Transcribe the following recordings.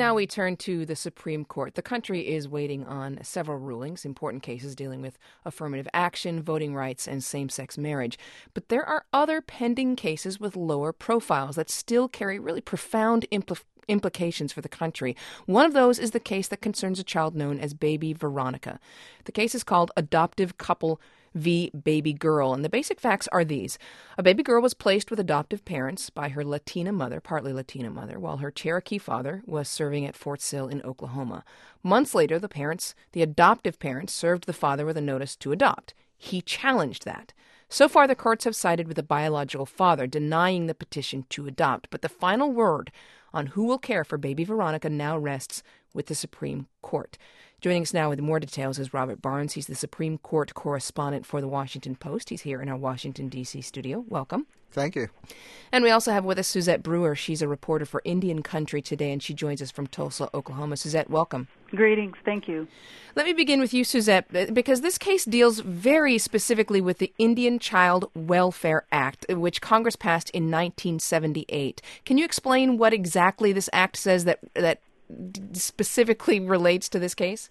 now we turn to the Supreme Court. The country is waiting on several rulings, important cases dealing with affirmative action, voting rights, and same-sex marriage. But there are other pending cases with lower profiles that still carry really profound implications for the country. One of those is the case that concerns a child known as Baby Veronica. The case is called Adoptive Couple v. Baby Girl, and the basic facts are these. A baby girl was placed with adoptive parents by her Latina mother, partly Latina mother, while her Cherokee father was serving at Fort Sill in Oklahoma. Months later, the adoptive parents, served the father with a notice to adopt. He challenged that. So far, the courts have sided with the biological father, denying the petition to adopt, but the final word on who will care for baby Veronica now rests with the Supreme Court. Joining us now with more details is Robert Barnes. He's the Supreme Court correspondent for The Washington Post. He's here in our Washington, D.C. studio. Welcome. Thank you. And we also have with us Suzette Brewer. She's a reporter for Indian Country Today, and she joins us from Tulsa, Oklahoma. Suzette, welcome. Greetings. Thank you. Let me begin with you, Suzette, because this case deals very specifically with the Indian Child Welfare Act, which Congress passed in 1978. Can you explain what exactly this act says that specifically relates to this case?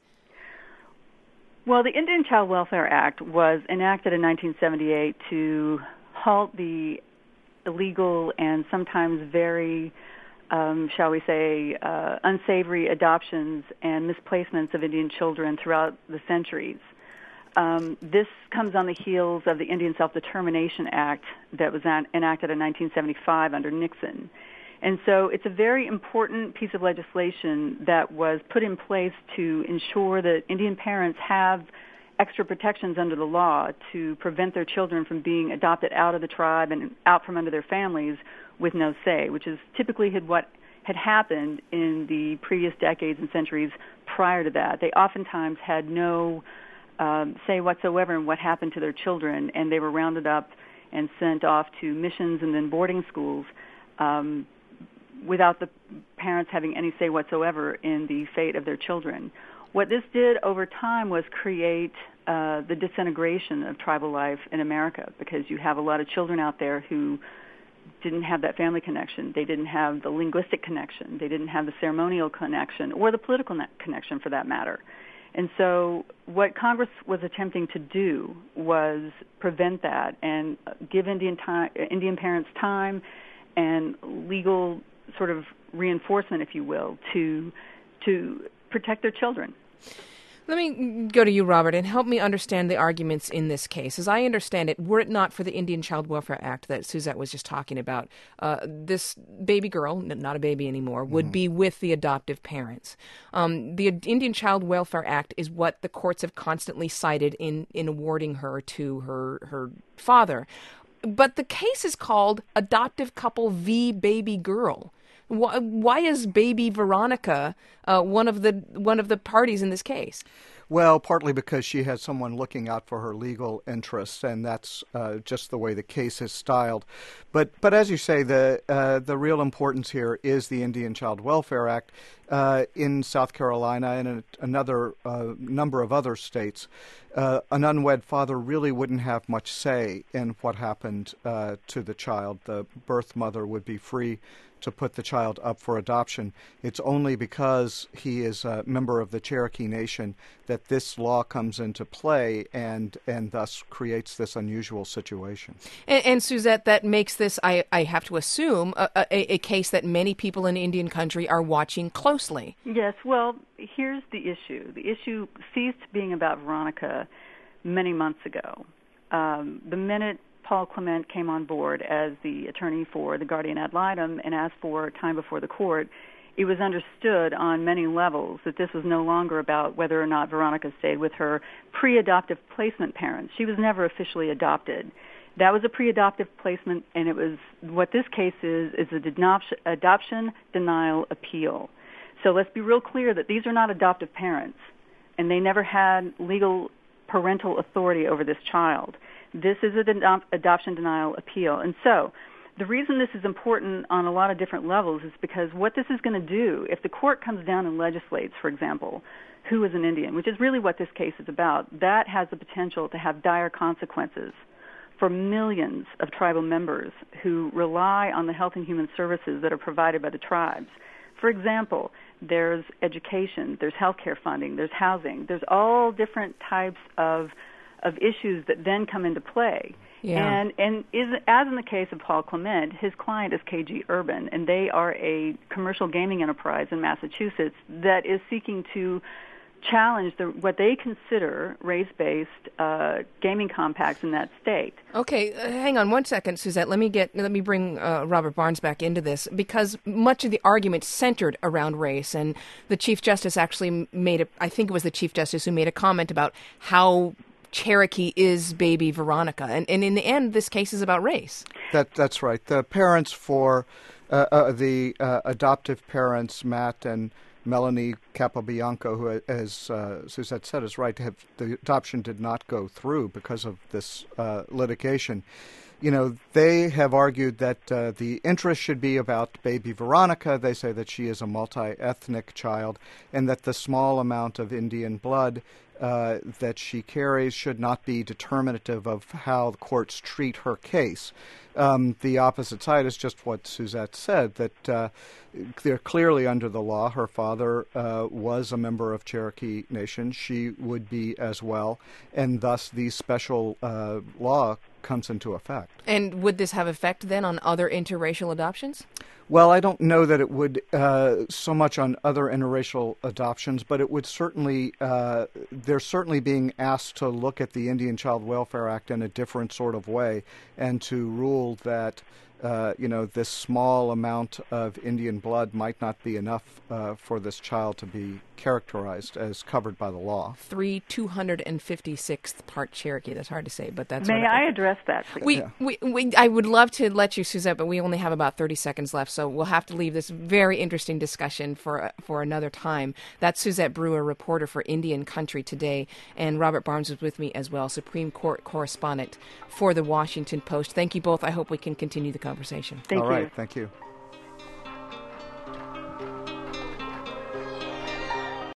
Well, the Indian Child Welfare Act was enacted in 1978 to halt the illegal and sometimes very, shall we say, unsavory adoptions and misplacements of Indian children throughout the centuries. This comes on the heels of the Indian Self-Determination Act that was enacted in 1975 under Nixon. And so it's a very important piece of legislation that was put in place to ensure that Indian parents have extra protections under the law to prevent their children from being adopted out of the tribe and out from under their families with no say, which is typically what had happened in the previous decades and centuries prior to that. They oftentimes had no say whatsoever in what happened to their children, and they were rounded up and sent off to missions and then boarding schools without the parents having any say whatsoever in the fate of their children. What this did over time was create the disintegration of tribal life in America, because you have a lot of children out there who didn't have that family connection. They didn't have the linguistic connection. They didn't have the ceremonial connection or the political connection for that matter. And so what Congress was attempting to do was prevent that and give Indian parents time and legal sort of reinforcement, if you will, to protect their children. Let me go to you, Robert, and help me understand the arguments in this case. As I understand it, were it not for the Indian Child Welfare Act that Suzette was just talking about, this baby girl, not a baby anymore, would be with the adoptive parents. The Indian Child Welfare Act is what the courts have constantly cited in awarding her to her father. But the case is called Adoptive Couple v. Baby Girl. Why is Baby Veronica one of the parties in this case? Well, partly because she has someone looking out for her legal interests, and that's just the way the case is styled. But as you say, the real importance here is the Indian Child Welfare Act in South Carolina and in another number of other states. An unwed father really wouldn't have much say in what happened to the child. The birth mother would be free to put the child up for adoption. It's only because he is a member of the Cherokee Nation that this law comes into play and thus creates this unusual situation. And Suzette, that makes this, I have to assume, a case that many people in Indian country are watching closely. Yes, well, here's the issue. The issue ceased being about Veronica many months ago. The minute Paul Clement came on board as the attorney for the guardian ad litem and asked for time before the court, it was understood on many levels that this was no longer about whether or not Veronica stayed with her pre-adoptive placement parents. She was never officially adopted. That was a pre-adoptive placement, and it was what this case is an adoption denial appeal. So let's be real clear that these are not adoptive parents, and they never had legal parental authority over this child. This is an adoption denial appeal. And so the reason this is important on a lot of different levels is because what this is going to do, if the court comes down and legislates, for example, who is an Indian, which is really what this case is about, that has the potential to have dire consequences for millions of tribal members who rely on the health and human services that are provided by the tribes For example, there's education, there's healthcare funding, there's housing, there's all different types of issues that then come into play. Yeah. And as in the case of Paul Clement, his client is KG Urban, and they are a commercial gaming enterprise in Massachusetts that is seeking to challenge what they consider race-based gaming compacts in that state. Okay, hang on one second, Suzette. Let me bring Robert Barnes back into this, because much of the argument centered around race, and the Chief Justice actually I think it was the Chief Justice who made a comment about how Cherokee is baby Veronica, and in the end, this case is about race. That's right. The parents for the adoptive parents, Matt and Melanie Capobianco, who, as Suzette said, is right, the adoption did not go through because of this litigation. You know, they have argued that the interest should be about baby Veronica. They say that she is a multi-ethnic child and that the small amount of Indian blood that she carries should not be determinative of how the courts treat her case. The opposite side is just what Suzette said, that they're clearly under the law. Her father was a member of Cherokee Nation. She would be as well, and thus the special law comes into effect. And would this have effect then on other interracial adoptions? Well, I don't know that it would so much on other interracial adoptions, but it would certainly, they're certainly being asked to look at the Indian Child Welfare Act in a different sort of way and to rule that, this small amount of Indian blood might not be enough for this child to be characterized as covered by the law. 256th part Cherokee. That's hard to say, but that's. May I address that, please? I would love to let you, Suzette, but we only have about 30 seconds left, so we'll have to leave this very interesting discussion for another time. That's Suzette Brewer, reporter for Indian Country Today, and Robert Barnes is with me as well, Supreme Court correspondent for the Washington Post. Thank you both. I hope we can continue the conversation. Thank you. All right. Thank you.